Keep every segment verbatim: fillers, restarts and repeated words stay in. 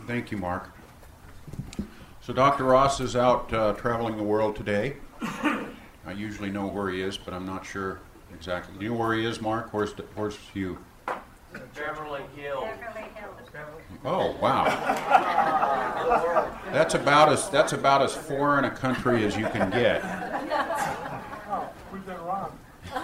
Thank you, Mark. So Doctor Ross is out uh, traveling the world today. I usually know where he is, but I'm not sure exactly. Do you know where he is, Mark? Where's, where's Hugh? Beverly Hills. Beverly Hills. Oh, wow. That's about as that's about as foreign a country as you can get. Oh, we've been wrong.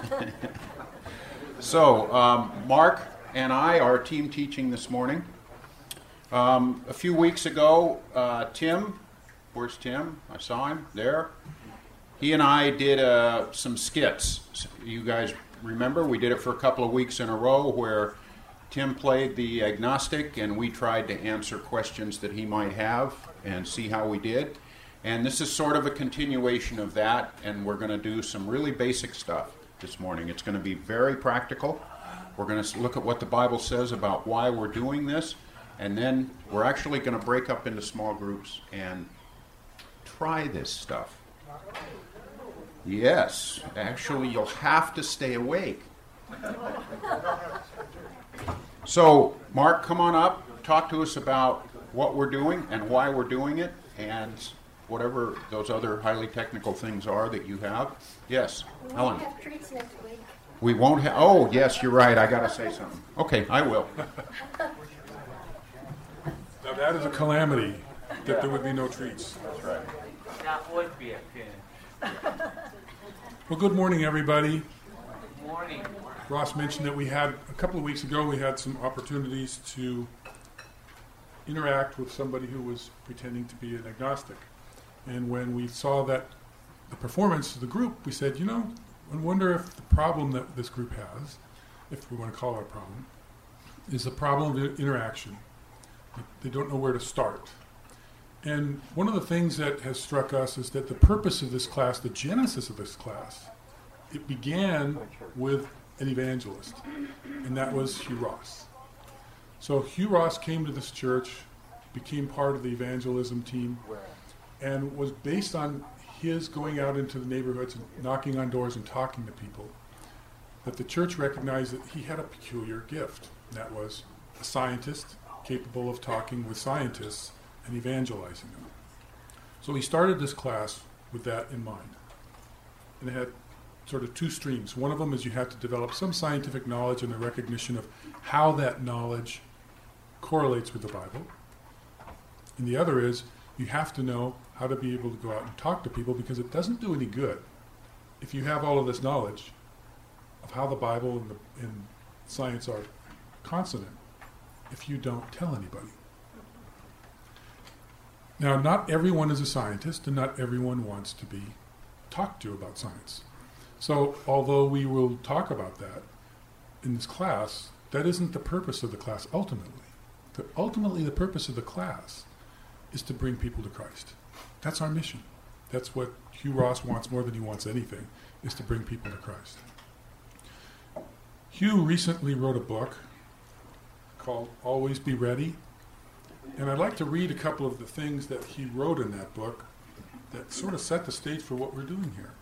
So, um, Mark and I are team teaching this morning. Um, a few weeks ago, uh, Tim, where's Tim? I saw him there. He and I did uh, some skits. You guys remember? We did it for a couple of weeks in a row where Tim played the agnostic and we tried to answer questions that he might have and see how we did. And this is sort of a continuation of that, and we're going to do some really basic stuff this morning. It's going to be very practical. We're going to look at what the Bible says about why we're doing this, and then we're actually going to break up into small groups and try this stuff. Yes, actually you'll have to stay awake. So, Mark, come on up, talk to us about what we're doing and why we're doing it, and whatever those other highly technical things are that you have. Yes, We Helen. won't have treats next week. We won't have, oh, yes, you're right, I got to say something. Okay, I will. Now that is a calamity, that there would be no treats. That's right. That would be a pin. Well, good morning, everybody. Good morning. Ross mentioned that we had, a couple of weeks ago, we had some opportunities to interact with somebody who was pretending to be an agnostic. And when we saw that, the performance of the group, we said, you know, I wonder if the problem that this group has, if we want to call it a problem, is a problem of interaction. They don't know where to start. And one of the things that has struck us is that the purpose of this class, the genesis of this class, it began with an evangelist, and that was Hugh Ross. So Hugh Ross came to this church, became part of the evangelism team, and was based on his going out into the neighborhoods and knocking on doors and talking to people, that the church recognized that he had a peculiar gift. That was a scientist capable of talking with scientists and evangelizing them. So he started this class with that in mind. And it had sort of two streams. One of them is you had to develop some scientific knowledge and a recognition of how that knowledge correlates with the Bible. And the other is you have to know how to be able to go out and talk to people, because it doesn't do any good if you have all of this knowledge of how the Bible and, the, and science are consonant if you don't tell anybody. Now, not everyone is a scientist, and not everyone wants to be talked to about science. So, although we will talk about that in this class, that isn't the purpose of the class ultimately. The, ultimately, the purpose of the class is to bring people to Christ. That's our mission. That's what Hugh Ross wants more than he wants anything, is to bring people to Christ. Hugh recently wrote a book called Always Be Ready. And I'd like to read a couple of the things that he wrote in that book that sort of set the stage for what we're doing here.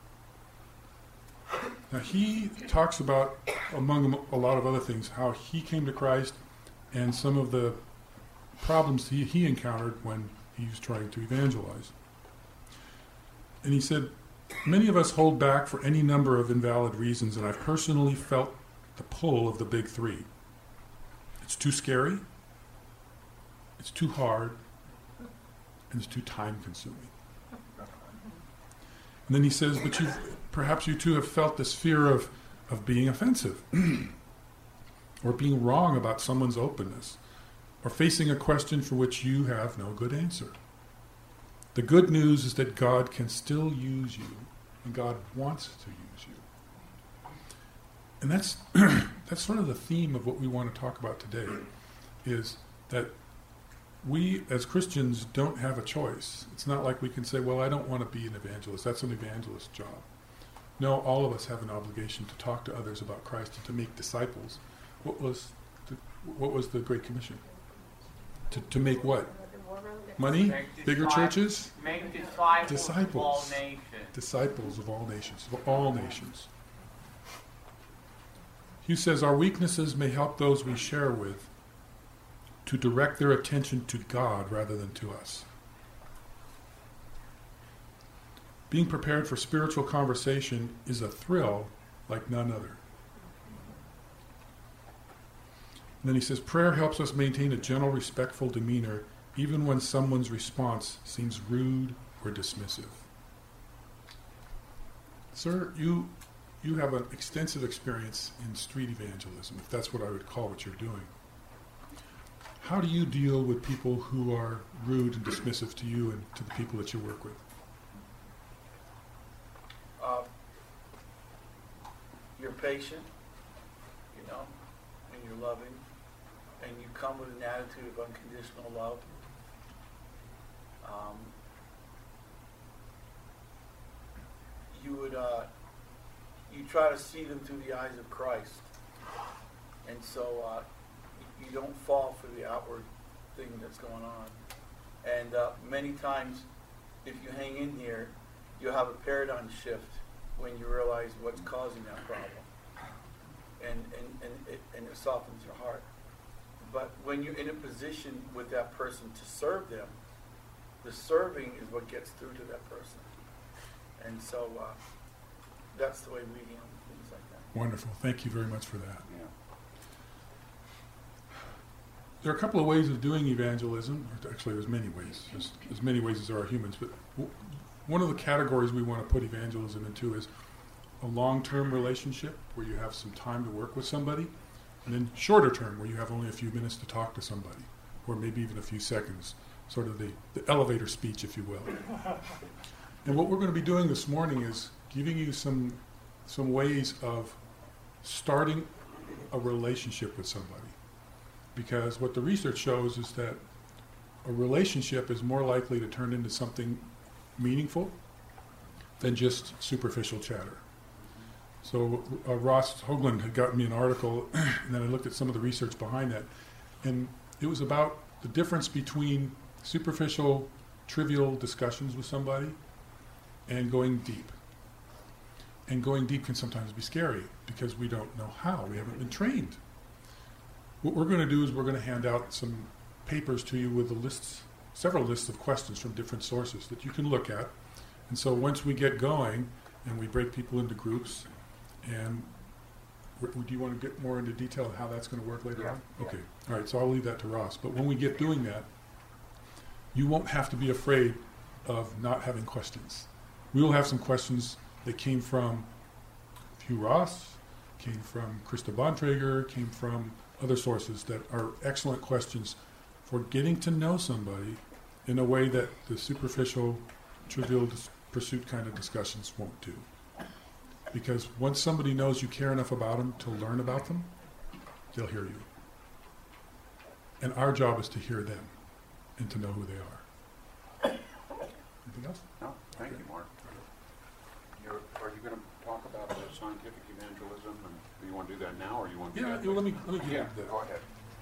Now, he talks about, among a lot of other things, how he came to Christ and some of the problems he, he encountered when he was trying to evangelize. And he said, many of us hold back for any number of invalid reasons, and I've personally felt the pull of the big three. It's too scary, it's too hard, and it's too time-consuming. And then he says, but you've, perhaps you too have felt this fear of, of being offensive, or being wrong about someone's openness, or facing a question for which you have no good answer. The good news is that God can still use you, and God wants to use you. And that's that's sort of the theme of what we want to talk about today, is that we as Christians don't have a choice. It's not like we can say, well, I don't want to be an evangelist. That's an evangelist's job. No, all of us have an obligation to talk to others about Christ and to make disciples. What was the, what was the Great Commission? To, to make what? Money? Make Bigger disciples- churches? Make disciples, Disciples. of all nations. Disciples of all nations, of all nations. Hugh says, our weaknesses may help those we share with to direct their attention to God rather than to us. Being prepared for spiritual conversation is a thrill like none other. And then he says, prayer helps us maintain a gentle, respectful demeanor even when someone's response seems rude or dismissive. Sir, you you have an extensive experience in street evangelism, if that's what I would call what you're doing. How do you deal with people who are rude and dismissive to you and to the people that you work with? Uh, you're patient, you know, and you're loving, and you come with an attitude of unconditional love. Um, you would, uh, you try to see them through the eyes of Christ, and so uh, you, you don't fall for the outward thing that's going on. And uh, many times, if you hang in here, you'll have a paradigm shift when you realize what's causing that problem, and and and it, and it softens your heart. But when you're in a position with that person to serve them, the serving is what gets through to that person. And so uh, that's the way we handle things like that. Wonderful. Thank you very much for that. Yeah. There are a couple of ways of doing evangelism. Actually, there's many ways. There's as many ways as there are humans. But w- one of the categories we want to put evangelism into is a long-term relationship where you have some time to work with somebody, and then shorter term where you have only a few minutes to talk to somebody, or maybe even a few seconds, sort of the, the elevator speech, if you will. And what we're going to be doing this morning is giving you some some ways of starting a relationship with somebody. Because what the research shows is that a relationship is more likely to turn into something meaningful than just superficial chatter. So uh, Ross Hoagland had gotten me an article, and then I looked at some of the research behind that, and it was about the difference between superficial, trivial discussions with somebody and going deep. And going deep can sometimes be scary because we don't know how. We haven't been trained. What we're going to do is we're going to hand out some papers to you with the lists, several lists of questions from different sources that you can look at. And so once we get going and we break people into groups, and w- do you want to get more into detail of how that's going to work later Yeah. on? Okay. All right. So I'll leave that to Ross. But when we get doing that, you won't have to be afraid of not having questions. We will have some questions that came from Hugh Ross, came from Krista Bontrager, came from other sources that are excellent questions for getting to know somebody in a way that the superficial, trivial dis- pursuit kind of discussions won't do. Because once somebody knows you care enough about them to learn about them, they'll hear you. And our job is to hear them and to know who they are. Anything else? No, thank you, Mark. You're, are you going to talk about the scientific evangelism, and do you want to do that now, or you want to do Yeah, that you know, let me later? let me get Yeah, into that. go ahead.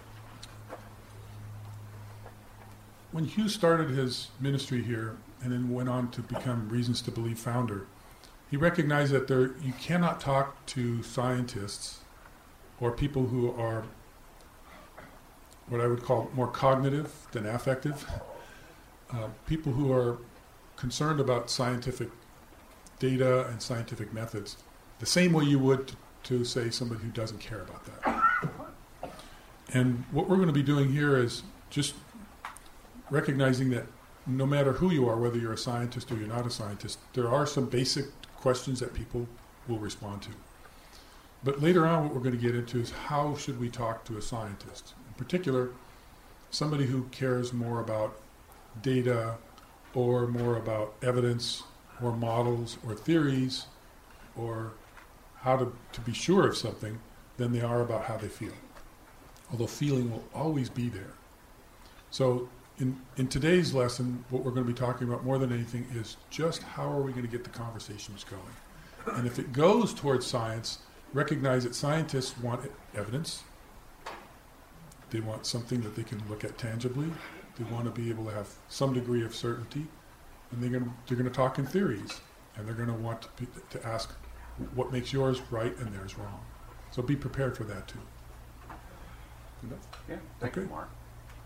When Hugh started his ministry here and then went on to become Reasons to Believe founder, he recognized that there you cannot talk to scientists or people who are what I would call more cognitive than affective, uh, people who are concerned about scientific data and scientific methods the same way you would to, to say somebody who doesn't care about that. And what we're going to be doing here is just recognizing that no matter who you are, whether you're a scientist or you're not a scientist, there are some basic questions that people will respond to. But later on, what we're going to get into is how should we talk to a scientist? In particular, somebody who cares more about data or more about evidence or models or theories or how to, to be sure of something than they are about how they feel. Although feeling will always be there. So in, in today's lesson, what we're going to be talking about more than anything is just how are we going to get the conversations going. And if it goes towards science, recognize that scientists want evidence. They want something that they can look at tangibly. They want to be able to have some degree of certainty. And they're going to, they're going to talk in theories. And they're going to want to, be, to ask what makes yours right and theirs wrong. So be prepared for that too. Enough? Yeah, thank Okay. you, Mark.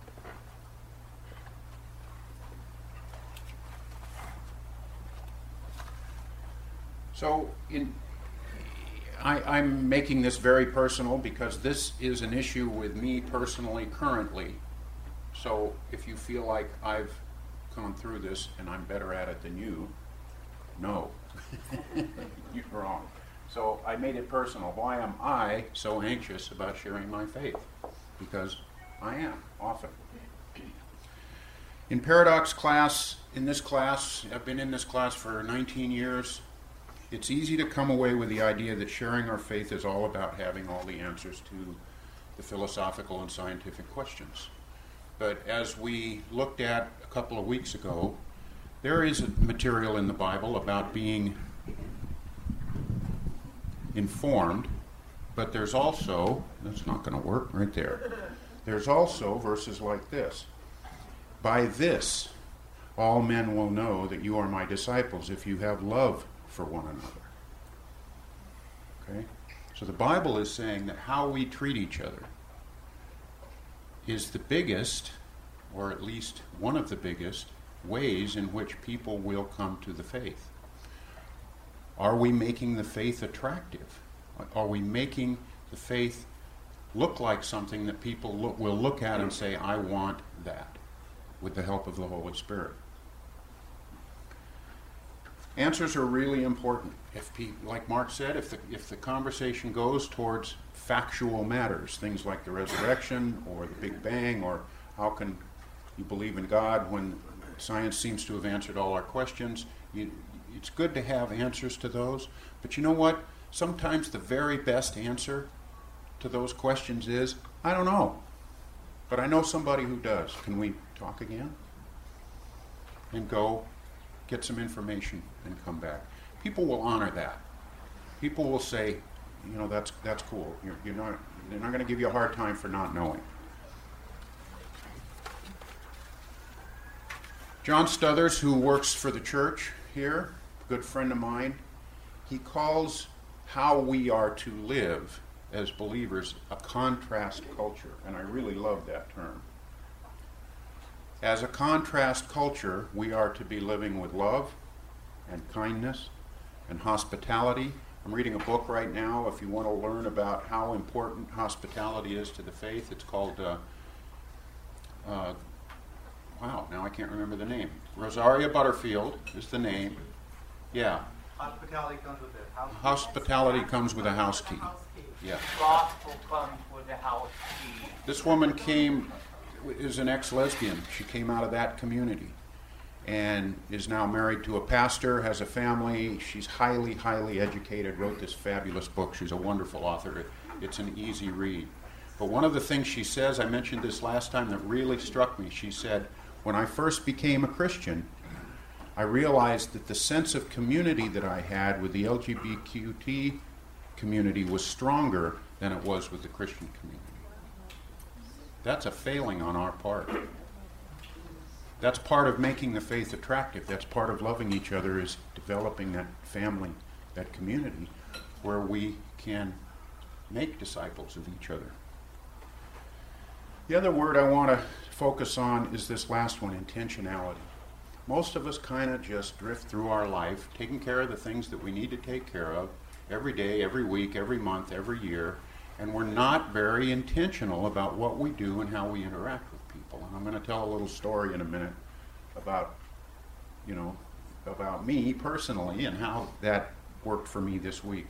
So in, I, I'm making this very personal because this is an issue with me personally currently. So if you feel like I've gone through this and I'm better at it than you, no. You're wrong. So I made it personal. Why am I so anxious about sharing my faith? Because I am, often. In Paradox class, in this class, I've been in this class for nineteen years, it's easy to come away with the idea that sharing our faith is all about having all the answers to the philosophical and scientific questions. But as we looked at a couple of weeks ago, there is material in the Bible about being informed, but there's also, that's not going to work right there, there's also verses like this. By this, all men will know that you are my disciples if you have love for one another. Okay? So the Bible is saying that how we treat each other is the biggest, or at least one of the biggest, ways in which people will come to the faith. Are we making the faith attractive? Are we making the faith look like something that people look, will look at and say, I want that, with the help of the Holy Spirit? Answers are really important. If pe- like Mark said, if the, if the conversation goes towards factual matters, things like the resurrection or the Big Bang, or how can you believe in God when science seems to have answered all our questions, you, it's good to have answers to those. But you know what? Sometimes the very best answer to those questions is, I don't know, but I know somebody who does. Can we talk again? And go get some information and come back. People will honor that. People will say, you know, that's that's cool. You're, you're not, they're not going to give you a hard time for not knowing. John Stuthers, who works for the church here, a good friend of mine, he calls how we are to live as believers a contrast culture, and I really love that term. As a contrast culture, we are to be living with love and kindness and hospitality. I'm reading a book right now, if you want to learn about how important hospitality is to the faith. It's called, uh, uh, wow, now I can't remember the name. Rosaria Butterfield is the name. Yeah. Hospitality comes with a house key. Hospitality comes with a house key. Yeah. Gospel comes with the house key. This woman came, is an ex-lesbian. She came out of that community and is now married to a pastor, has a family. She's highly, highly educated, wrote this fabulous book. She's a wonderful author. It's an easy read. But one of the things she says, I mentioned this last time, that really struck me. She said, when I first became a Christian, I realized that the sense of community that I had with the L G B T Q community was stronger than it was with the Christian community. That's a failing on our part. That's part of making the faith attractive. That's part of loving each other, is developing that family, that community, where we can make disciples of each other. The other word I want to focus on is this last one, intentionality. Most of us kind of just drift through our life, taking care of the things that we need to take care of every day, every week, every month, every year, and we're not very intentional about what we do and how we interact with people. And I'm going to tell a little story in a minute about, you know, about me personally and how that worked for me this week.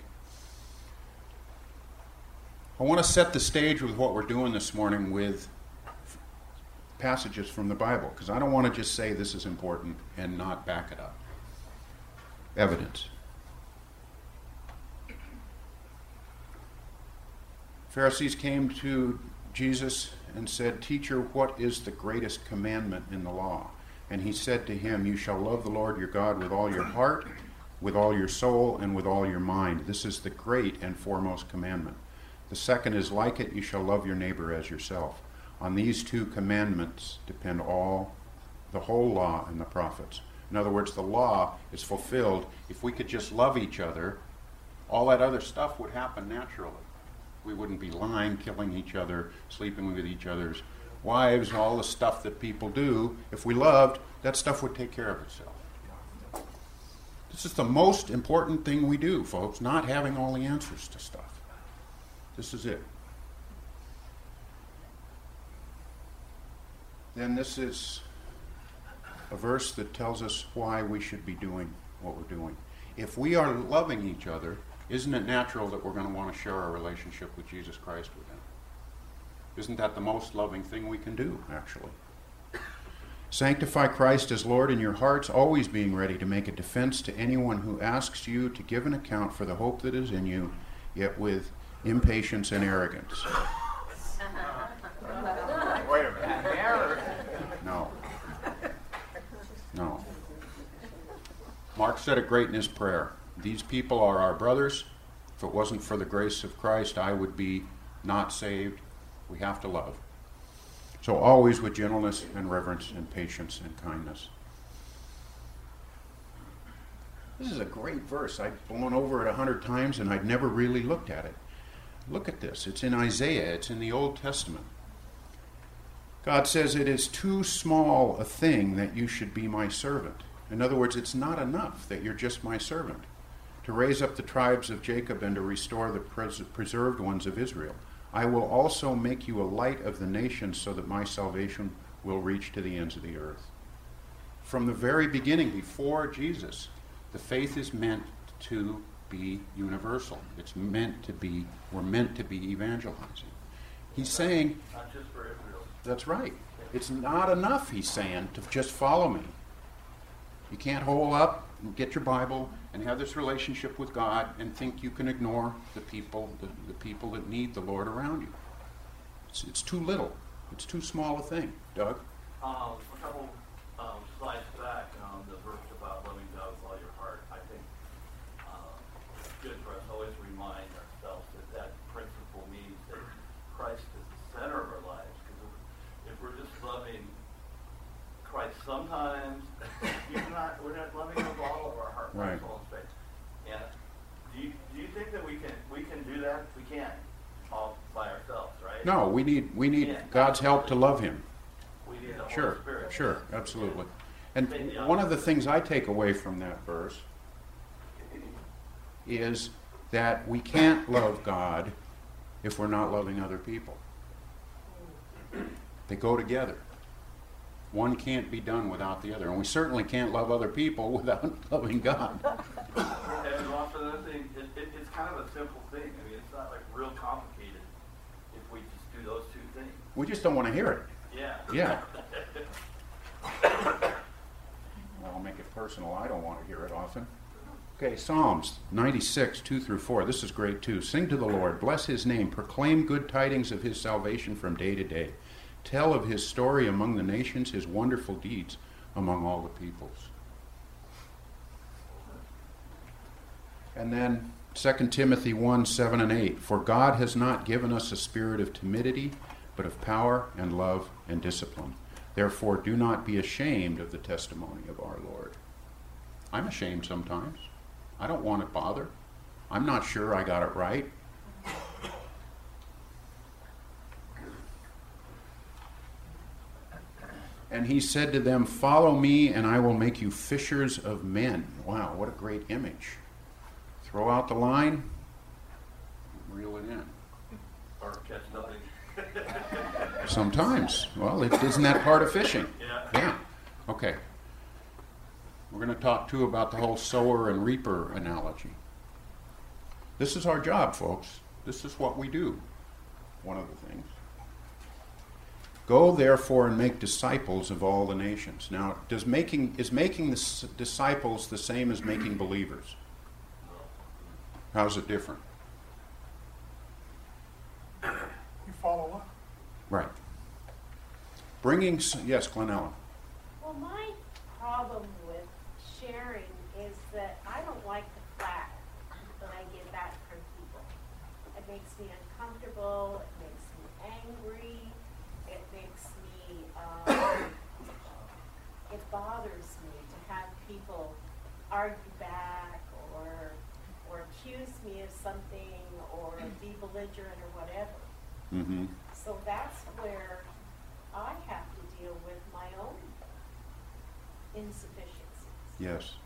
I want to set the stage with what we're doing this morning with passages from the Bible, because I don't want to just say this is important and not back it up. Evidence. Pharisees came to Jesus and said, "Teacher, what is the greatest commandment in the law?" And he said to him, "You shall love the Lord your God with all your heart, with all your soul, and with all your mind. This is the great and foremost commandment. The second is like it, you shall love your neighbor as yourself. On these two commandments depend all, the whole law and the prophets." In other words, the law is fulfilled. If we could just love each other, all that other stuff would happen naturally. We wouldn't be lying, killing each other, sleeping with each other's wives, all the stuff that people do. If we loved, that stuff would take care of itself. This is the most important thing we do, folks, not having all the answers to stuff. This is it. Then this is a verse that tells us why we should be doing what we're doing. If we are loving each other, isn't it natural that we're going to want to share our relationship with Jesus Christ with Him? Isn't that the most loving thing we can do, actually? Sanctify Christ as Lord in your hearts, always being ready to make a defense to anyone who asks you to give an account for the hope that is in you, yet with impatience and arrogance. Wait a minute. No. No. Mark said it great in his prayer. These people are our brothers. If it wasn't for the grace of Christ, I would be not saved. We have to love. So always with gentleness and reverence and patience and kindness. This is a great verse. I've blown over it a hundred times and I'd never really looked at it. Look at this. It's in Isaiah. It's in the Old Testament. God says, it is too small a thing that you should be my servant. In other words, it's not enough that you're just my servant. To raise up the tribes of Jacob and to restore the pres- preserved ones of Israel. I will also make you a light of the nations so that my salvation will reach to the ends of the earth. From the very beginning, before Jesus, the faith is meant to be universal. It's meant to be, we're meant to be evangelizing. He's saying, Not just for Israel. that's right. It's not enough, he's saying, to just follow me. You can't hole up and get your Bible and have this relationship with God and think you can ignore the people, the, the people that need the Lord around you. It's, it's too little. It's too small a thing. Doug? Um, a couple um, slides back, um, the verse about loving God with all your heart, I think um, it's good for us to always remind ourselves that that principle means that Christ is the center of our lives. Because if, if we're just loving Christ sometimes, you're not, we're not loving Him with all of our heart, Right. mind, soul, and strength. And do you, do you think that we can we can do that? We can't all by ourselves, right? No, we need we need Yeah. God's help to love Him. We need the Holy Sure, Spirit. sure, absolutely. And one of the things I take away from that verse is that we can't love God if we're not loving other people. They go together. One can't be done without the other. And we certainly can't love other people without loving God. And also another thing, it, it, it's kind of a simple thing. I mean, it's not like real complicated if we just do those two things. We just don't want to hear it. Yeah. Yeah. Well, I'll make it personal. I don't want to hear it often. Okay, Psalms ninety-six, two through four. This is great too. Sing to the Lord, bless His name, proclaim good tidings of His salvation from day to day. Tell of His story among the nations, His wonderful deeds among all the peoples. And then Second Timothy one, seven and eight. For God has not given us a spirit of timidity, but of power and love and discipline. Therefore, do not be ashamed of the testimony of our Lord. I'm ashamed sometimes. I don't want to bother. I'm not sure I got it right. And he said to them, follow me and I will make you fishers of men. Wow, what a great image. Throw out the line, reel it in. Or catch nothing. Sometimes. Well, it, isn't that part of fishing? Yeah. Yeah. Okay. We're going to talk too about the whole sower and reaper analogy. This is our job, folks. This is what we do. One of the things. Go therefore and make disciples of all the nations. Now, does making is making the s- disciples the same as making believers? How's it different? You follow up. Right. Bringing s- yes, Glenella. Well, my problem with sharing is that I don't like the flack that I get back from people. It makes me uncomfortable. It makes me angry. It makes me, um, it bothers me to have people argue back or or accuse me of something or be belligerent or whatever. Mm-hmm. So that's where I have to deal with my own insufficiencies. Yes.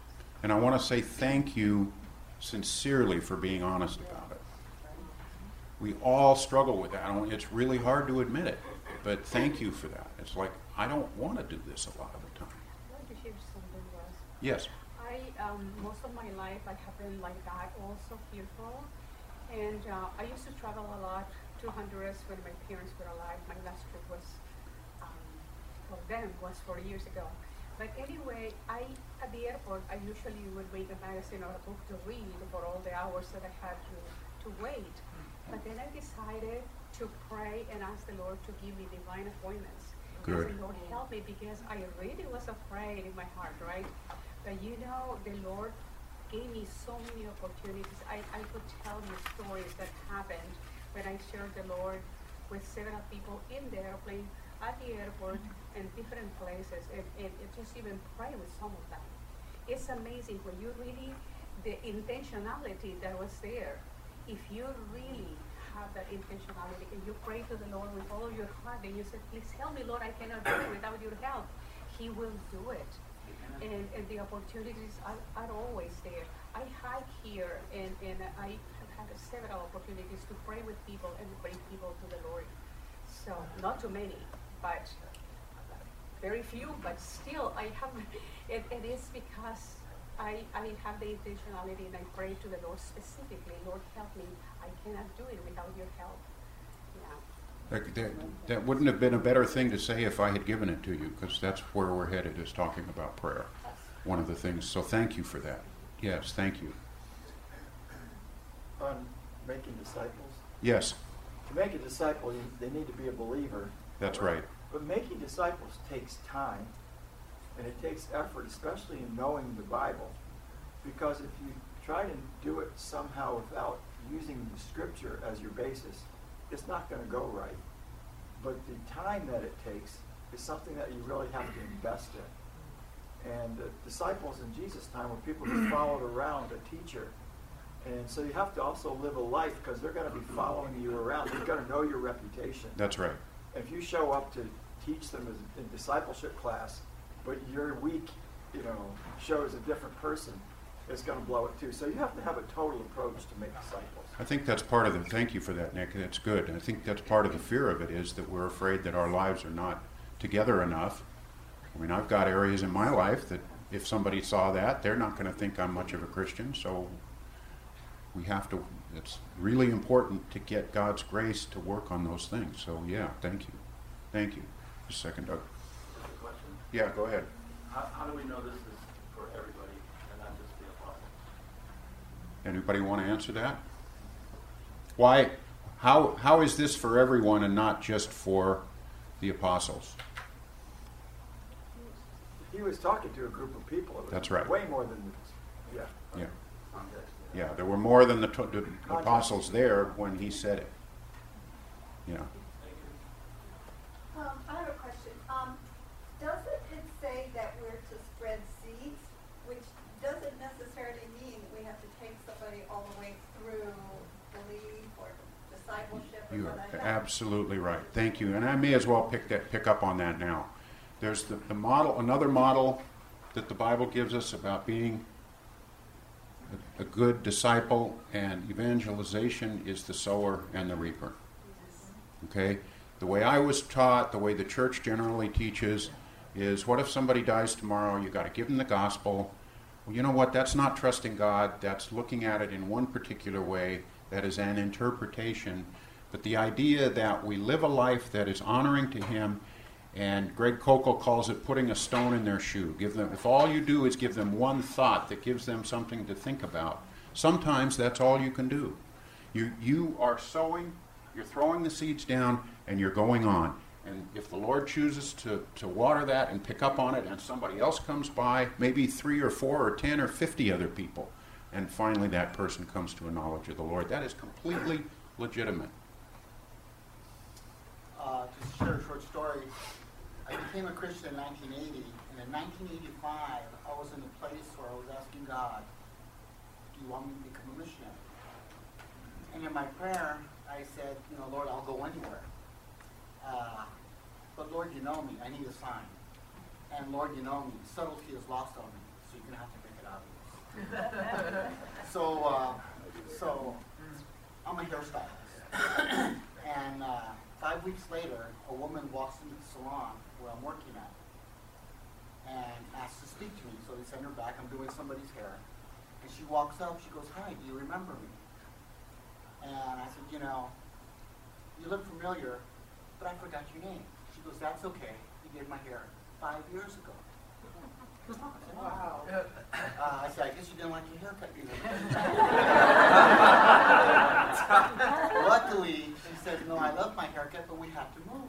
And I want to say thank you sincerely for being honest about it. We all struggle with that. I don't- It's really hard to admit it, but thank you for that. It's like, I don't want to do this a lot of the time. I want to share something, Russ. Yes. I, um, most of my life, I have been like that, also fearful. And uh, I used to travel a lot to Honduras when my parents were alive. My last trip was, um, for them, was four years ago. But anyway, I, at the airport, I usually would read a magazine or a book to read for all the hours that I had to, to wait. But then I decided to pray and ask the Lord to give me divine appointments. Good. I said, Lord, help me, because I really was afraid in my heart, right? But you know, the Lord gave me so many opportunities. I, I could tell you stories that happened when I shared the Lord with several people in the airplane, at the airport, and different places, and, and, and just even pray with some of them. It's amazing when you really, the intentionality that was there, if you really have that intentionality and you pray to the Lord with all of your heart and you say, please help me, Lord, I cannot do it without your help, He will do it. And, and the opportunities are, are always there. I hike here, and, and I have had several opportunities to pray with people and bring people to the Lord. So, not too many, but very few, but still, I have, it, it is because I, I have the intentionality and I pray to the Lord specifically, Lord, help me. I cannot do it without your help. Yeah. That, that, that wouldn't have been a better thing to say if I had given it to you, because that's where we're headed, is talking about prayer. One of the things. So thank you for that. Yes, thank you. On making disciples. Yes, To make a disciple, you, they need to be a believer. that's right. But making disciples takes time, and it takes effort, especially in knowing the Bible. Because if you try to do it somehow without using the Scripture as your basis, it's not going to go right. But the time that it takes is something that you really have to invest in. And uh, disciples in Jesus' time were people who followed around a teacher. And so you have to also live a life, because they're going to be following you around. They've got to know your reputation. That's right. If you show up to teach them as in discipleship class, but your week, you know, shows a different person, it's going to blow it too. So you have to have a total approach to make disciples. I think that's part of the, thank you for that, Nick. That's good. I think that's part of the fear of it, is that we're afraid that our lives are not together enough. I mean, I've got areas in my life that if somebody saw that, they're not going to think I'm much of a Christian. So we have to, it's really important to get God's grace to work on those things. So yeah, thank you. Thank you. Just a second, Doug. Just a question. Yeah, go ahead. How, how do we know this is for everybody and not just the apostles? Anybody want to answer that? Why, how, how is this for everyone and not just for the apostles? He was talking to a group of people. It was That's right. Way more than, yeah. Yeah. Context. Yeah, there were more than the, t- the apostles there when he said it. Yeah. Thank you. Um, I have a question. Um, doesn't it say that we're to spread seeds, which doesn't necessarily mean we have to take somebody all the way through belief or discipleship or You something are like that? absolutely right. Thank you. And I may as well pick that pick up on that now. There's the, the model, another model that the Bible gives us about being a, a good disciple, and evangelization is the sower and the reaper. Okay? The way I was taught, the way the church generally teaches, is what if somebody dies tomorrow? You got to give them the gospel. Well, you know what? That's not trusting God. That's looking at it in one particular way. That is an interpretation. But the idea that we live a life that is honoring to Him, and Greg Kokel calls it putting a stone in their shoe. Give them, if all you do is give them one thought that gives them something to think about, sometimes that's all you can do. You you are sowing, you're throwing the seeds down, and you're going on. And if the Lord chooses to, to water that and pick up on it, and somebody else comes by, maybe three or four or ten or fifty other people, and finally that person comes to a knowledge of the Lord, that is completely legitimate. Uh, to share a short story, I became a Christian in nineteen eighty, and in nineteen eighty-five, I was in a place where I was asking God, do you want me to become a missionary? And in my prayer, I said, you know, Lord, I'll go anywhere. Uh, but Lord, you know me. I need a sign. And Lord, you know me. Subtlety is lost on me, so you're going to have to make it obvious. So, uh, so I'm a hairstylist. And uh, five weeks later, a woman walks into the salon where I'm working at and asks to speak to me. So they send her back. I'm doing somebody's hair. And she walks up. She goes, "Hi, do you remember me?" And I said, "You know, you look familiar, but I forgot your name." She goes, "That's okay. You did my hair five years ago." I said, "Wow." Uh, I said, "I guess you didn't like your haircut either." Luckily, she says, "No, I love my haircut, but we have to move."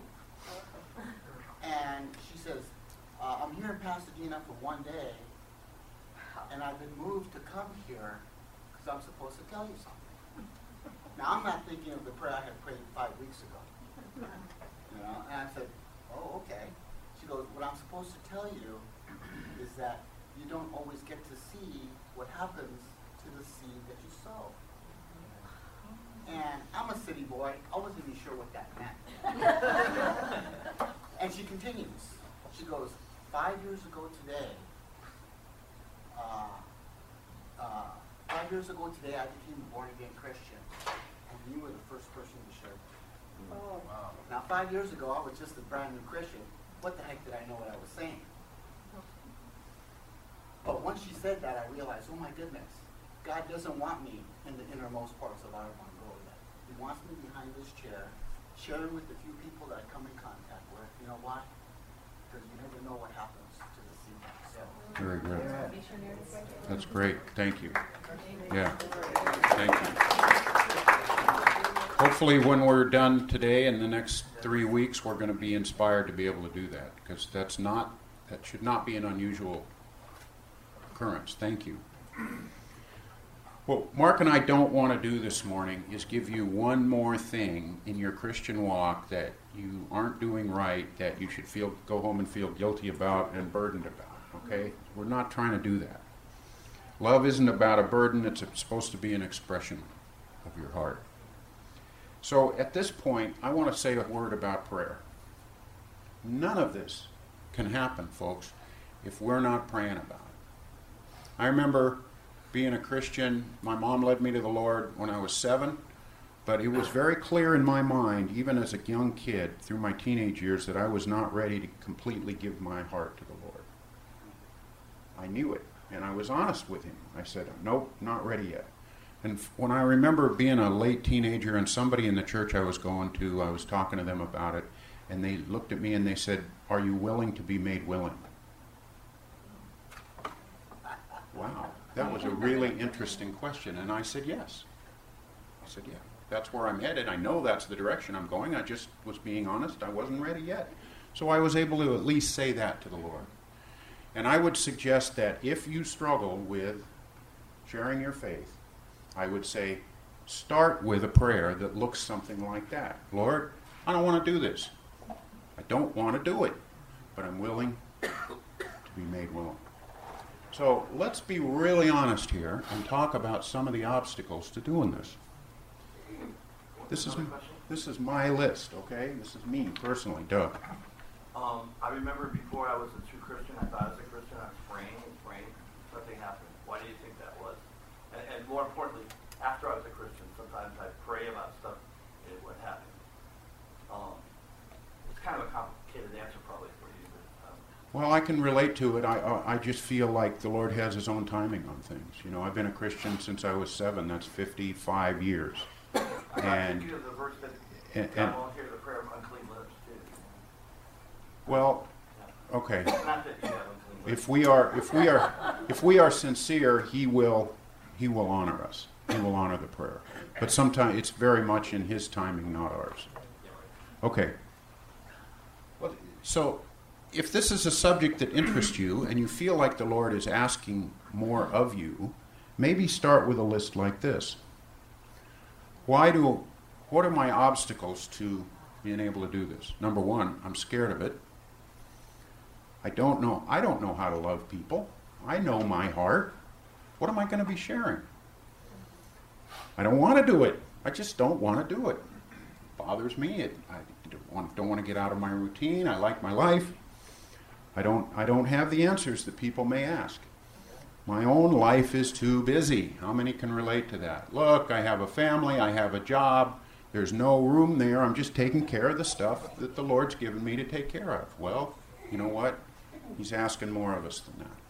And she says, uh, "I'm here in Pasadena for one day, and I've been moved to come here because I'm supposed to tell you something." Now, I'm not thinking of the prayer I had prayed five weeks ago. You know, and I said, "Oh, okay." She goes, "What I'm supposed to tell you is that you don't always get to see what happens to the seed that you sow." And I'm a city boy. I wasn't even sure what that meant. And she continues. She goes, five years ago today, uh, uh, five years ago today, I became a born-again Christian, and you were the first person to share it." Oh. Wow. Now, five years ago, I was just a brand-new Christian. What the heck did I know what I was saying? But once she said that, I realized, oh my goodness, God doesn't want me in the innermost parts of Ottawa Mongolia. He wants me behind this chair, sharing with the few people that I come in contact with. You know why? Because you never know what happens to the seed that you sow. Very good. That's great. Thank you. Yeah. Thank you. Hopefully when we're done today, in the next three weeks, we're going to be inspired to be able to do that, because that's not, that should not be an unusual occurrence. Thank you. What Mark and I don't want to do this morning is give you one more thing in your Christian walk that you aren't doing right, that you should feel, go home and feel guilty about and burdened about, okay? We're not trying to do that. Love isn't about a burden, it's supposed to be an expression of your heart. So at this point, I want to say a word about prayer. None of this can happen, folks, if we're not praying about it. I remember being a Christian. My mom led me to the Lord when I was seven, but it was very clear in my mind, even as a young kid, through my teenage years, that I was not ready to completely give my heart to the Lord. I knew it, and I was honest with him. I said, nope, not ready yet. And when I remember being a late teenager and somebody in the church I was going to, I was talking to them about it, and they looked at me and they said, "Are you willing to be made willing?" Wow, that was a really interesting question. And I said, yes. I said, yeah, that's where I'm headed. I know that's the direction I'm going. I just was being honest. I wasn't ready yet. So I was able to at least say that to the Lord. And I would suggest that if you struggle with sharing your faith, I would say, start with a prayer that looks something like that. Lord, I don't want to do this. I don't want to do it, but I'm willing to be made willing. So let's be really honest here and talk about some of the obstacles to doing this. This is this is my list, okay? This is me personally, Doug. Um, I remember before I was a true Christian, I thought I was a Christian, I was praying and praying, something happened. Why do you think that was? And, and more importantly, after I was a Christian, sometimes I pray about stuff and it wouldn't happen. Um, it's kind of a complicated answer probably for you. But, um, Well, I can relate to it. I, I I just feel like the Lord has his own timing on things. You know, I've been a Christian since I was seven. That's fifty-five years. I think of the verse that and, God and, won't hear the prayer of unclean lips too. well, okay. Not that you have unclean lips. If we are if we are if we are sincere, he will he will honor us. He will honor the prayer. But sometimes it's very much in his timing, not ours. Okay. Well, so if this is a subject that interests you and you feel like the Lord is asking more of you, maybe start with a list like this. Why do, what are my obstacles to being able to do this? Number one, I'm scared of it. I don't know, I don't know how to love people. I know my heart. What am I going to be sharing? I don't want to do it. I just don't want to do it. It bothers me. It, I don't want, don't want to get out of my routine. I like my life. I don't, I don't have the answers that people may ask. My own life is too busy. How many can relate to that? Look, I have a family, I have a job, there's no room there, I'm just taking care of the stuff that the Lord's given me to take care of. Well, you know what? He's asking more of us than that.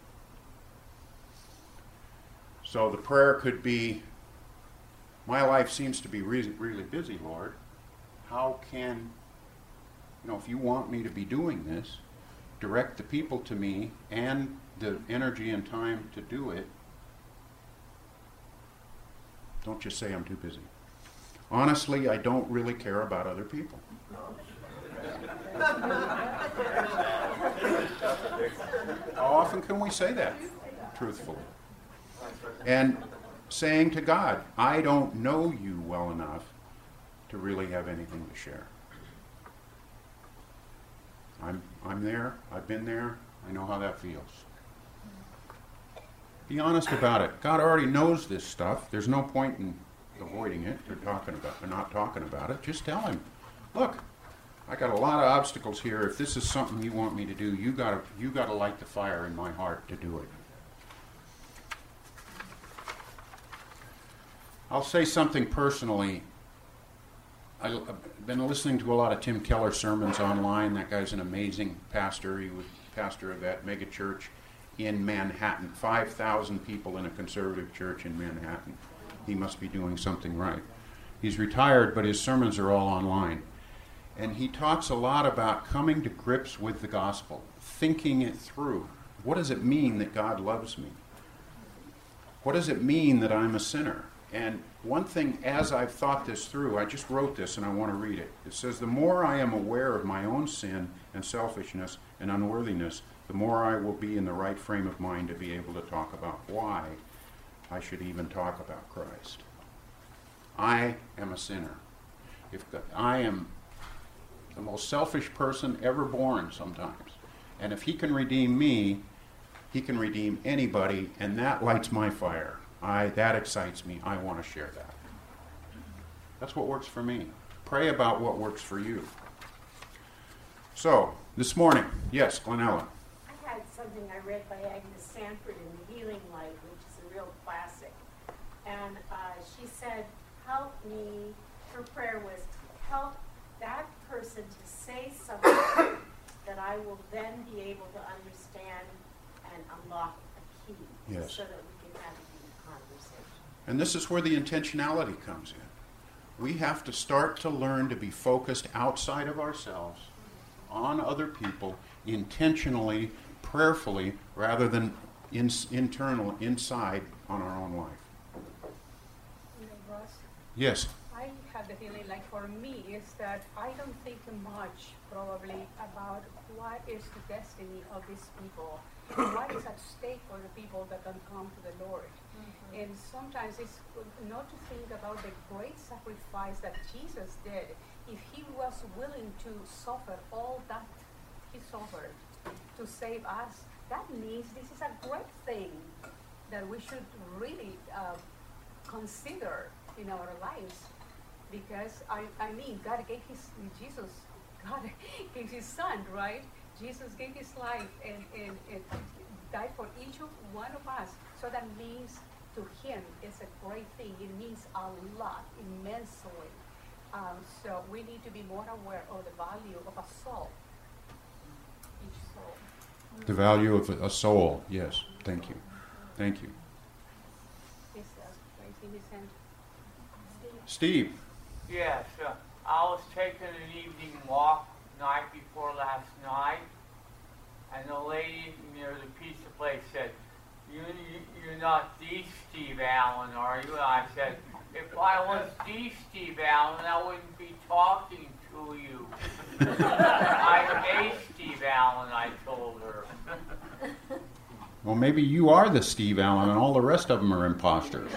So the prayer could be, my life seems to be really, really busy, Lord. How can, you know, if you want me to be doing this, direct the people to me and the energy and time to do it. Don't just say I'm too busy. Honestly, I don't really care about other people. How often can we say that, truthfully? And saying to God, I don't know you well enough to really have anything to share. I'm, I'm there, I've been there, I know how that feels. Be honest about it. God already knows this stuff. There's no point in avoiding it or talking about or not talking about it. Just tell him, look, I got a lot of obstacles here. If this is something you want me to do, you gotta you gotta light the fire in my heart to do it. I'll say something personally. I've been listening to a lot of Tim Keller sermons online. That guy's an amazing pastor. He was pastor of that mega church in Manhattan. five thousand people in a conservative church in Manhattan. He must be doing something right. He's retired, but his sermons are all online. And he talks a lot about coming to grips with the gospel, thinking it through. What does it mean that God loves me? What does it mean that I'm a sinner? And one thing, as I've thought this through, I just wrote this and I want to read it. It says, the more I am aware of my own sin and selfishness and unworthiness, the more I will be in the right frame of mind to be able to talk about why I should even talk about Christ. I am a sinner. If God, I am the most selfish person ever born sometimes. And if he can redeem me, he can redeem anybody, and that lights my fire. I, that excites me. I want to share that. That's what works for me. Pray about what works for you. So, this morning, yes, Glenella. I had something I read by Agnes Sanford in The Healing Light, which is a real classic. And uh, she said, help me, her prayer was, help that person to say something that I will then be able to understand and unlock a key. Yes. So that we can have a deep conversation. And this is where the intentionality comes in. We have to start to learn to be focused outside of ourselves, on other people, intentionally, prayerfully, rather than in, internal, inside on our own life. You know, Russ, Yes. I have the feeling, like for me, is that I don't think much probably about what is the destiny of these people, what is at stake for the people that don't come to the Lord. Mm-hmm. And sometimes it's not to think about the great sacrifice that Jesus did. If he was willing to suffer all that he suffered to save us, that means this is a great thing that we should really uh, consider in our lives. Because, I, I mean, God gave his, Jesus, God gave his son, right? Jesus gave his life and, and, and died for each of one of us. So that means to him it's a great thing. It means a lot, immensely. Um, so we need to be more aware of the value of a soul, each soul. The value of a soul, yes. Thank you. Thank you. Yes, uh, raising his hand. Steve. Yes, uh, I was taking an evening walk night before last night, and the lady near the pizza place said, you, you, you're not the Steve Allen, are you? And I said, if I was the Steve Allen, I wouldn't be talking to you. I'm a Steve Allen, I told her. Well, maybe you are the Steve Allen and all the rest of them are imposters.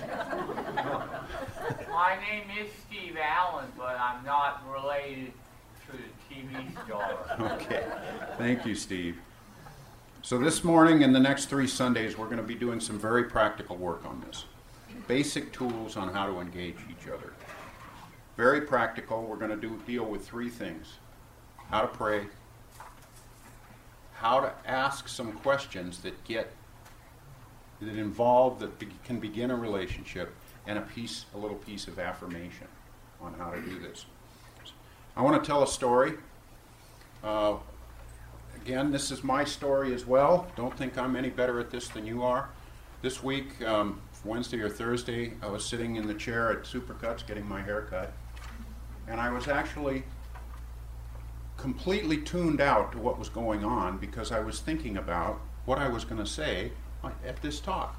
My name is Steve Allen, but I'm not related to the T V star. Okay. Thank you, Steve. So this morning and the next three Sundays, we're going to be doing some very practical work on this. Basic tools on how to engage each other. Very practical. We're going to do deal with three things. How to pray. How to ask some questions that get that involve, that be, can begin a relationship, and a piece, a little piece of affirmation on how to do this. I want to tell a story. Uh, again, this is my story as well. Don't think I'm any better at this than you are. This week, um, Wednesday or Thursday, I was sitting in the chair at Supercuts getting my hair cut, and I was actually completely tuned out to what was going on because I was thinking about what I was going to say at this talk.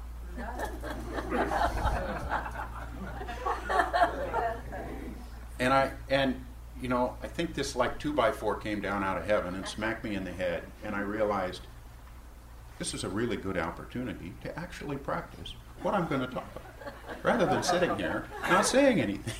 and I and you know I think this like two by four came down out of heaven and smacked me in the head, and I realized this is a really good opportunity to actually practice what I'm going to talk about, rather than sitting here not saying anything.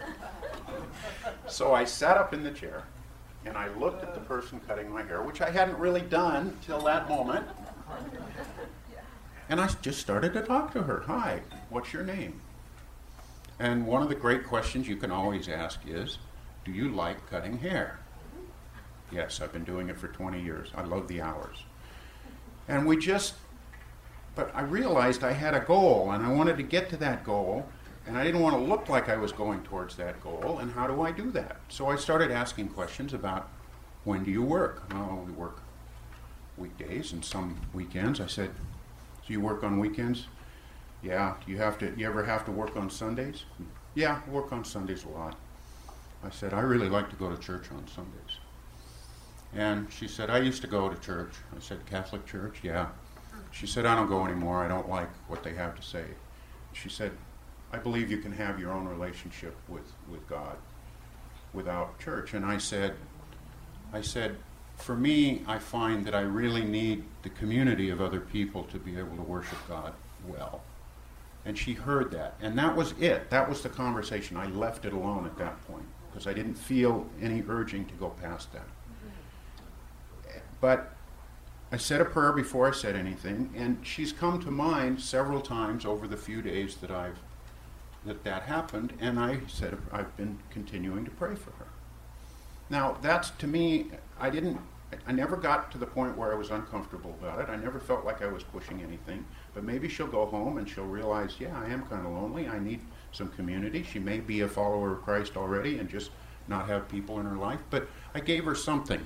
So I sat up in the chair, and I looked at the person cutting my hair, which I hadn't really done till that moment. And I just started to talk to her. Hi, what's your name? And one of the great questions you can always ask is, do you like cutting hair? Yes, I've been doing it for twenty years. I love the hours. And we just, but I realized I had a goal, and I wanted to get to that goal, and I didn't want to look like I was going towards that goal, and how do I do that? So I started asking questions about, when do you work? Oh, we work weekdays and some weekends. I said, do you work on weekends? Yeah. Do you have to, you ever have to work on Sundays? Yeah, I work on Sundays a lot. I said, I really like to go to church on Sundays. And she said, I used to go to church. I said, Catholic church? Yeah. She said, I don't go anymore. I don't like what they have to say. She said, I believe you can have your own relationship with, with God without church. And I said, I said, for me, I find that I really need the community of other people to be able to worship God well. And she heard that. And that was it. That was the conversation. I left it alone at that point because I didn't feel any urging to go past that. But I said a prayer before I said anything, and she's come to mind several times over the few days that I've that that happened, and I said I've been continuing to pray for her. Now, that's, to me, I didn't, I never got to the point where I was uncomfortable about it. I never felt like I was pushing anything, but maybe she'll go home and she'll realize, yeah, I am kind of lonely. I need some community. She may be a follower of Christ already and just not have people in her life, but I gave her something.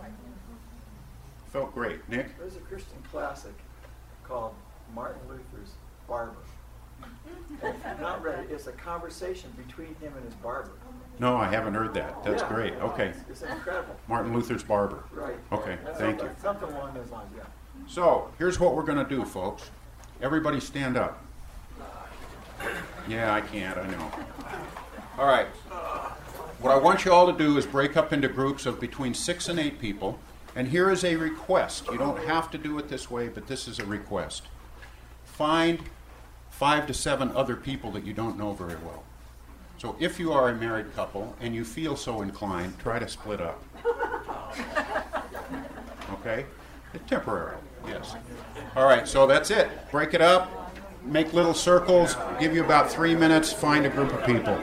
Felt great. Nick? There's a Christian classic called Martin Luther's Barber. And if you've not read it, it's a conversation between him and his barber. No, I haven't heard that. That's yeah. great. Okay. It's, it's incredible. Martin Luther's Barber. Right. Okay, That's thank something, you. Something along those lines, yeah. So, here's what we're going to do, folks. Everybody stand up. Yeah, I can't, I know. All right. What I want you all to do is break up into groups of between six and eight people. And here is a request. You don't have to do it this way, but this is a request. Find five to seven other people that you don't know very well. So if you are a married couple and you feel so inclined, try to split up. Okay? Temporarily, yes. All right, so that's it. Break it up, make little circles, give you about three minutes, find a group of people.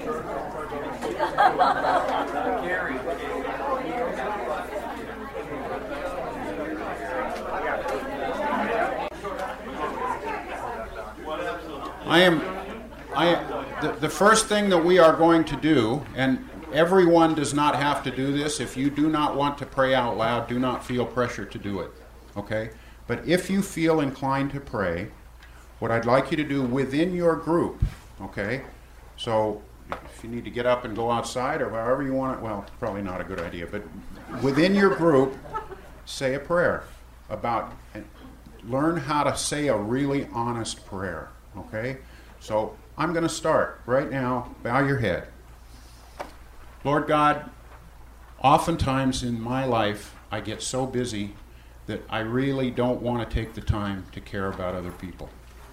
I am, I, the, the first thing that we are going to do, and everyone does not have to do this. If you do not want to pray out loud, do not feel pressure to do it, okay? But if you feel inclined to pray, what I'd like you to do within your group, okay? So if you need to get up and go outside or however you want it, well, probably not a good idea, but within your group, say a prayer about, learn how to say a really honest prayer. Okay? So I'm going to start right now. Bow your head. Lord God, oftentimes in my life I get so busy that I really don't want to take the time to care about other people.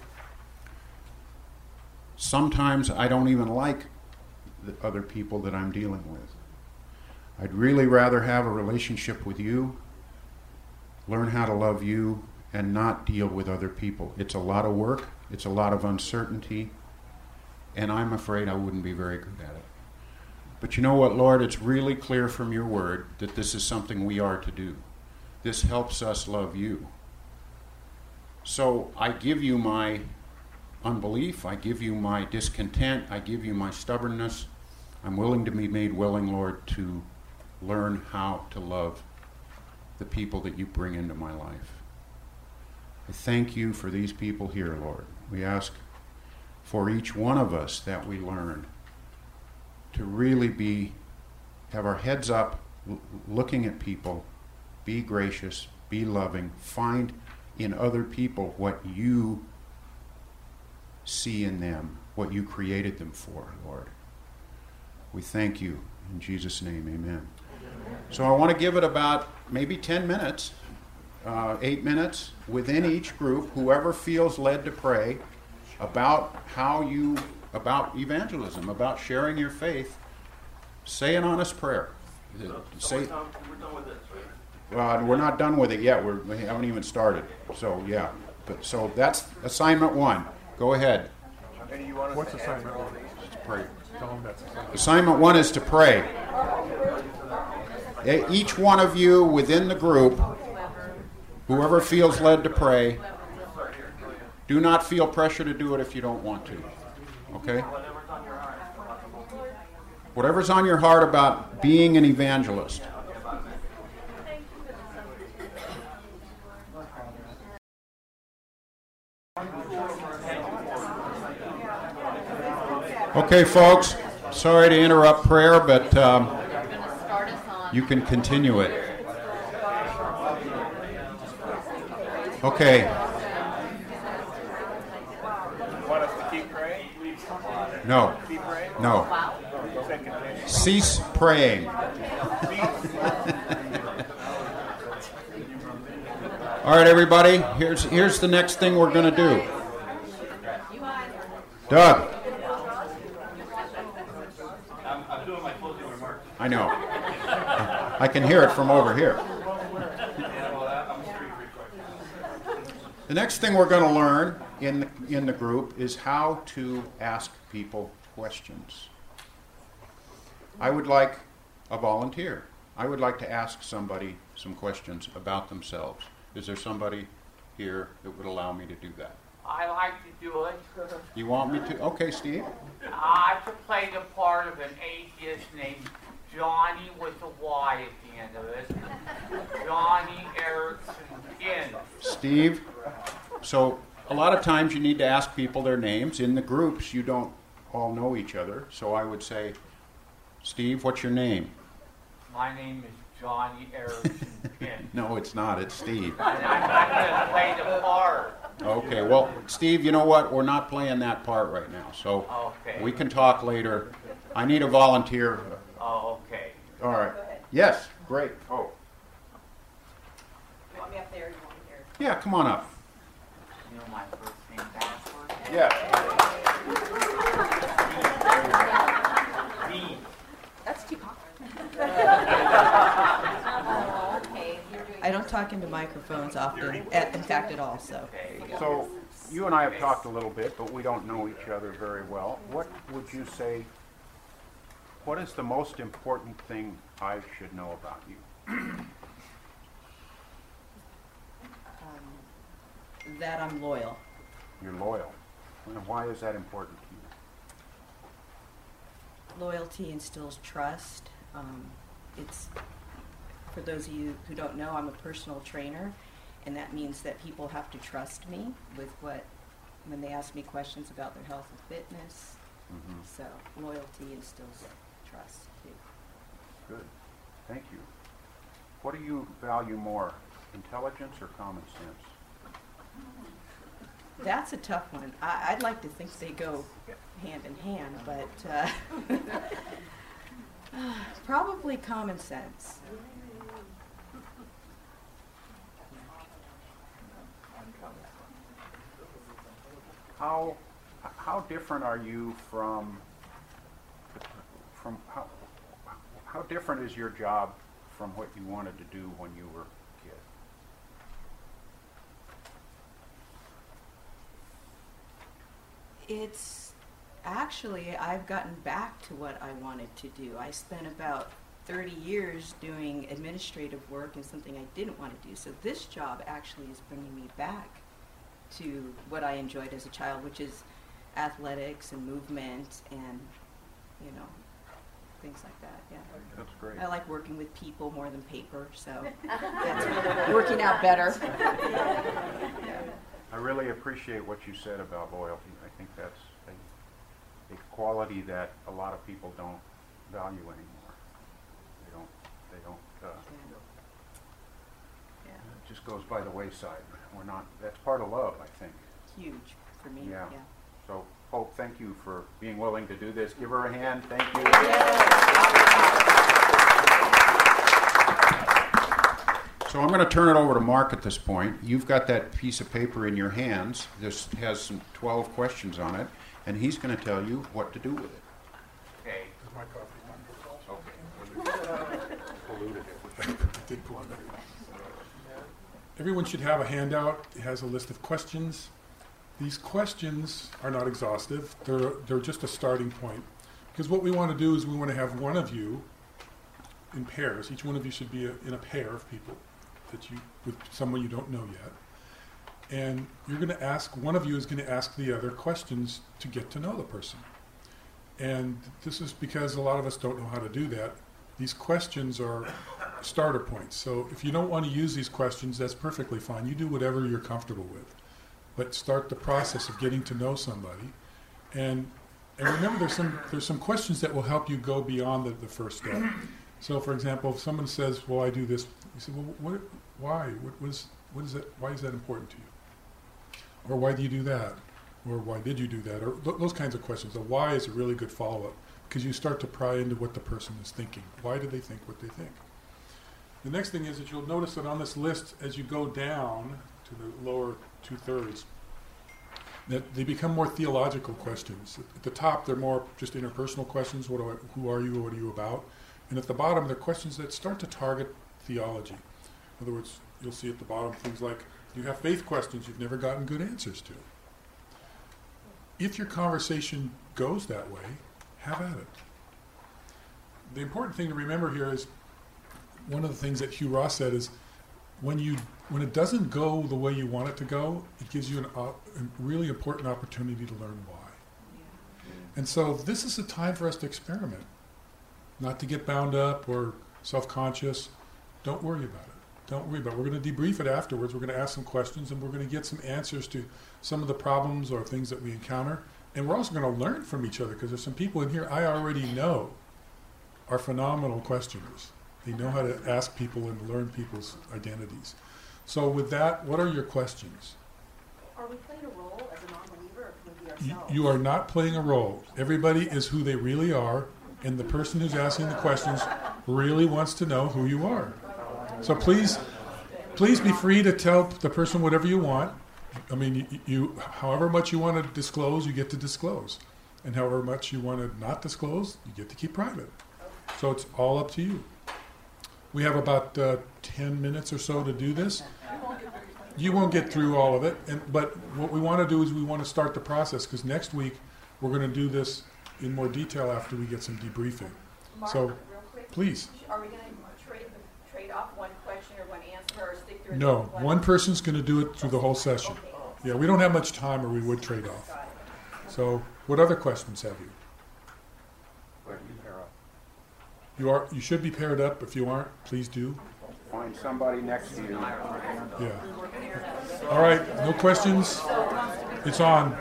Sometimes I don't even like the other people that I'm dealing with. I'd really rather have a relationship with you, learn how to love you, and not deal with other people. It's a lot of work. It's a lot of uncertainty, and I'm afraid I wouldn't be very good at it. But you know what, Lord? It's really clear from your word that this is something we are to do. This helps us love you. So I give you my unbelief, I give you my discontent, I give you my stubbornness. I'm willing to be made willing, Lord, to learn how to love the people that you bring into my life. I thank you for these people here, Lord. We ask for each one of us that we learn to really be, have our heads up, l- looking at people, be gracious, be loving, find in other people what you see in them, what you created them for, Lord. We thank you. In Jesus' name, amen. So I want to give it about maybe ten minutes, uh, eight minutes within each group, whoever feels led to pray about how you, about evangelism, about sharing your faith. Say an honest prayer. So Say, we're done, we're done with this, right? uh, we're not done with it yet. We're, we haven't even started. So yeah, but so that's assignment one. Go ahead. What's assignment one? Pray. Tell them that's assignment. Assignment one is to pray. E- Each one of you within the group, whoever feels led to pray, do not feel pressure to do it if you don't want to. Okay? Whatever's on your heart. Whatever's on your heart about being an evangelist. Okay, folks, sorry to interrupt prayer, but um, you can continue it. Okay. Want us to keep praying? No. Keep praying? No. Second thing. Cease praying. All right, everybody. Here's here's the next thing we're going to do. Doug. I'm, I'm doing my closing remarks. I know. I can hear it from over here. Yeah, well, that- I'm sure you're recording. The next thing we're going to learn in the, in the group is how to ask people questions. I would like a volunteer. I would like to ask somebody some questions about themselves. Is there somebody here that would allow me to do that? I like to do it. You want me to? Okay, Steve. I to play the part of an atheist named Johnny with a Y at the end of it. Johnny Erickson Pin. Steve. So a lot of times you need to ask people their names. In the groups, you don't all know each other. So I would say, Steve, what's your name? My name is Johnny Erickson Pin. No, it's not. It's Steve. And I'm not going to play the part. Okay, well, Steve, you know what? We're not playing that part right now, so Okay. we can talk later. I need a volunteer. Oh, okay. All right. Yes, great. Oh, You want me up there or you want me here? yeah, come on up. You know my first name backwards? Yeah. B. That's too hot. I don't talk into microphones often, at- in fact at all, so there you go. So you and I have talked a little bit, but we don't know each other very well. What would you say, what is the most important thing I should know about you? Um, That I'm loyal. You're loyal. And why is that important to you? Loyalty instills trust. Um, it's, for those of you who don't know, I'm a personal trainer, and that means that people have to trust me with what, when they ask me questions about their health and fitness. Mhm. So loyalty instills trust too. Good. Thank you. What do you value more, intelligence or common sense? That's a tough one. I, I'd like to think they go hand in hand, but uh, probably common sense. How how different are you from from how how different is your job from what you wanted to do when you were a kid? It's actually, I've gotten back to what I wanted to do. I spent about thirty years doing administrative work and something I didn't want to do. So this job actually is bringing me back to what I enjoyed as a child, which is athletics and movement and, you know, things like that, yeah. That's great. I like working with people more than paper, so that's working out better. Yeah. I really appreciate what you said about loyalty. I think that's a, a quality that a lot of people don't value anymore. They don't, they don't, uh, Yeah. it just goes by the wayside. We're not, that's part of love, I think. Huge for me, Yeah. yeah. So, Hope, thank you for being willing to do this. Give her a hand. Thank you. So I'm going to turn it over to Mark at this point. You've got that piece of paper in your hands. This has some twelve questions on it, and he's going to tell you what to do with it. Okay. Is my coffee Okay. Polluted it. I did pull on that. Everyone should have a handout. It has a list of questions. These questions are not exhaustive. They're, they're just a starting point. Because what we want to do is we want to have one of you in pairs. Each one of you should be a, in a pair of people that you, with someone you don't know yet. And you're going to ask, one of you is going to ask the other questions to get to know the person. And this is because a lot of us don't know how to do that. These questions are starter points. So if you don't want to use these questions, that's perfectly fine. You do whatever you're comfortable with. But start the process of getting to know somebody. And and remember, there's some there's some questions that will help you go beyond the, the first step. So for example, if someone says, well, I do this, you say, well, what, why? What, what, is, what is that, why is that important to you? Or why do you do that? Or why did you do that? Or th- those kinds of questions. The why is a really good follow-up, because you start to pry into what the person is thinking. Why do they think what they think? The next thing is that you'll notice that on this list, as you go down to the lower two-thirds, that they become more theological questions. At the top, they're more just interpersonal questions. What do I, who are you? What are you about? And at the bottom, they're questions that start to target theology. In other words, you'll see at the bottom things like, you have faith questions you've never gotten good answers to. If your conversation goes that way, have at it. The important thing to remember here is, one of the things that Hugh Ross said is, when you when it doesn't go the way you want it to go, it gives you an, uh, a really important opportunity to learn why. And so this is a time for us to experiment, not to get bound up or self-conscious. Don't worry about it. Don't worry about it. We're going to debrief it afterwards. We're going to ask some questions, and we're going to get some answers to some of the problems or things that we encounter. And we're also going to learn from each other, because there's some people in here I already know are phenomenal questioners. They know how to ask people and learn people's identities. So with that, what are your questions? Are we playing a role as a non-believer, or can we be You, ourselves? you are not playing a role. Everybody is who they really are, and the person who's asking the questions really wants to know who you are. So please, please be free to tell the person whatever you want. I mean, you, you however much you want to disclose, you get to disclose. And however much you want to not disclose, you get to keep private. So it's all up to you. We have about uh, ten minutes or so to do this. You won't get through all of it, and, but what we want to do is we want to start the process, because next week we're going to do this in more detail after we get some debriefing. Mark, So, real quick, please. Are we going to trade trade off one question or one answer, or stick through? No, one person's going to do it through the whole session. Yeah, we don't have much time, or we would trade off. So, what other questions have you? Where do you pair up? You are. You should be paired up. If you aren't, please do. Find somebody next to you. Yeah. All right. No questions. It's on.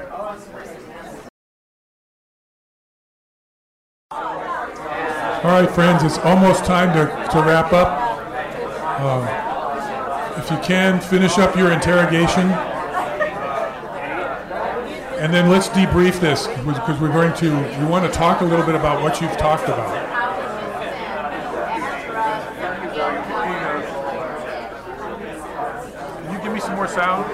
All right, friends. It's almost time to, to wrap up. Um, if you can, finish up your interrogation. And then let's debrief this, because we're going to, we want to talk a little bit about what you've talked about. Can you give me some more sound?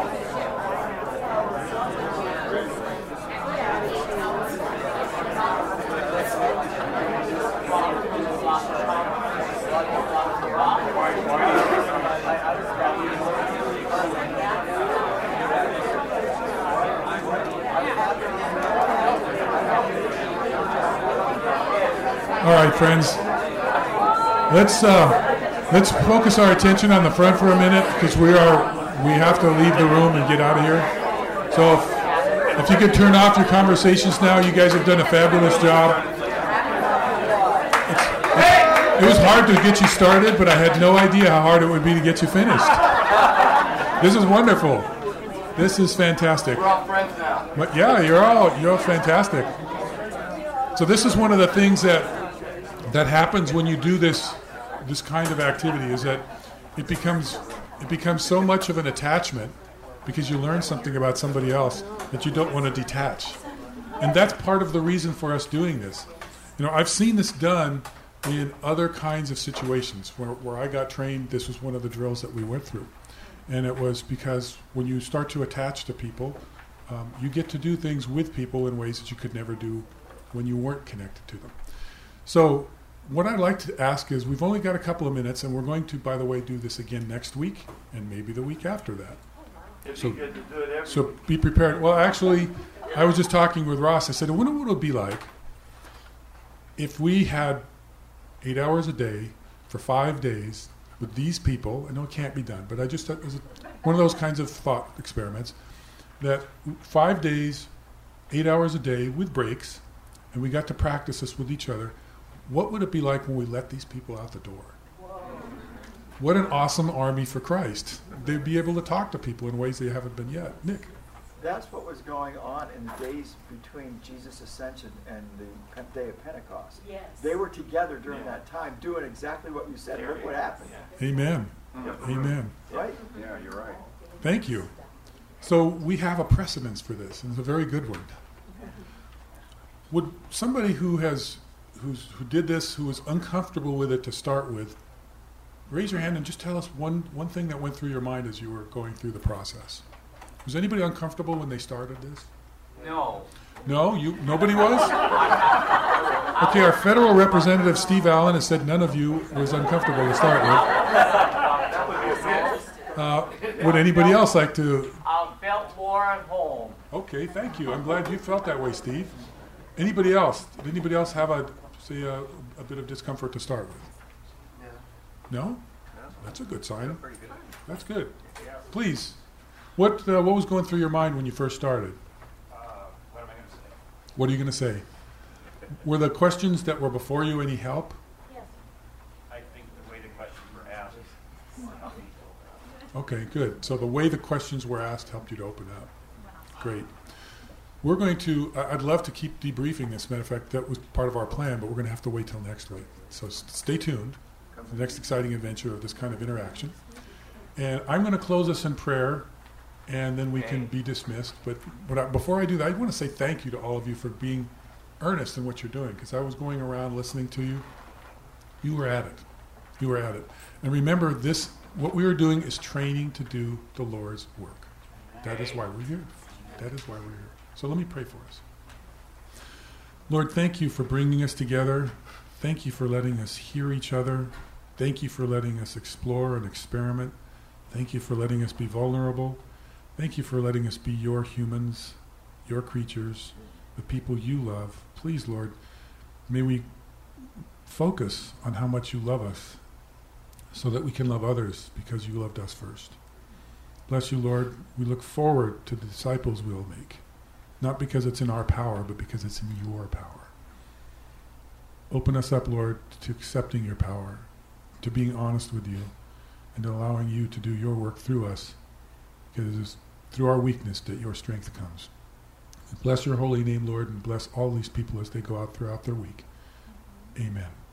All right, friends. Let's uh, let's focus our attention on the front for a minute, because we are we have to leave the room and get out of here. So if, if you could turn off your conversations now, you guys have done a fabulous job. It's, it's, it was hard to get you started, but I had no idea how hard it would be to get you finished. This is wonderful. This is fantastic. We're all friends now. But yeah, you're all you're all fantastic. So this is one of the things that that happens when you do this this kind of activity, is that it becomes it becomes so much of an attachment because you learn something about somebody else that you don't want to detach. And that's part of the reason for us doing this. You know, I've seen this done in other kinds of situations where, where I got trained. This was one of the drills that we went through. And it was because when you start to attach to people, um, you get to do things with people in ways that you could never do when you weren't connected to them. So what I'd like to ask is, we've only got a couple of minutes, and we're going to, by the way, do this again next week and maybe the week after that. It'd So- be good to do it every So week. be prepared. Well, actually, I was just talking with Ross. I said, I wonder what it would be like if we had eight hours a day for five days with these people. I know it can't be done, but I just thought it was one of those kinds of thought experiments, that five days, eight hours a day with breaks, and we got to practice this with each other. What would it be like when we let these people out the door? What an awesome army for Christ. They'd be able to talk to people in ways they haven't been yet. Nick? That's what was going on in the days between Jesus' ascension and the Pen- day of Pentecost. Yes. They were together during that time doing exactly what you said. Look what happened. Amen. Amen. Right? Yeah, you're right. Thank you. So we have a precedence for this, and it's a very good one. Would somebody who has who's, who did this, who was uncomfortable with it to start with, raise your hand and just tell us one, one thing that went through your mind as you were going through the process. Was anybody uncomfortable when they started this? No. No? You? Nobody was? Okay, our federal representative, Steve Allen, has said none of you was uncomfortable to start with. Uh, would anybody else like to? I felt more at home. Okay, thank you. I'm glad you felt that way, Steve. Anybody else? Did anybody else have a, say, a, a bit of discomfort to start with? No? That's a good sign. That's good. Please, what uh, what was going through your mind when you first started? Uh, what am I going to say? What are you going to say? Were the questions that were before you any help? Yes. I think the way the questions were asked helped me to open up. Okay, good. So the way the questions were asked helped you to open up. Great. We're going to, I- I'd love to keep debriefing this. Matter of fact, that was part of our plan, but we're going to have to wait till next week. So s- stay tuned for the next exciting adventure of this kind of interaction. And I'm going to close us in prayer, and then we can be dismissed. But, but I, before I do that, I want to say thank you to all of you for being earnest in what you're doing, because I was going around listening to you. You were at it. You were at it. And remember, this, what we are doing is training to do the Lord's work. That is why we're here. That is why we're here. So let me pray for us. Lord, thank you for bringing us together. Thank you for letting us hear each other. Thank you for letting us explore and experiment. Thank you for letting us be vulnerable. Thank you for letting us be your humans, your creatures, the people you love. Please, Lord, may we focus on how much you love us so that we can love others because you loved us first. Bless you, Lord. We look forward to the disciples we'll make, not because it's in our power, but because it's in your power. Open us up, Lord, to accepting your power, to being honest with you, and to allowing you to do your work through us, because it is through our weakness that your strength comes. Bless your holy name, Lord, and bless all these people as they go out throughout their week. Amen.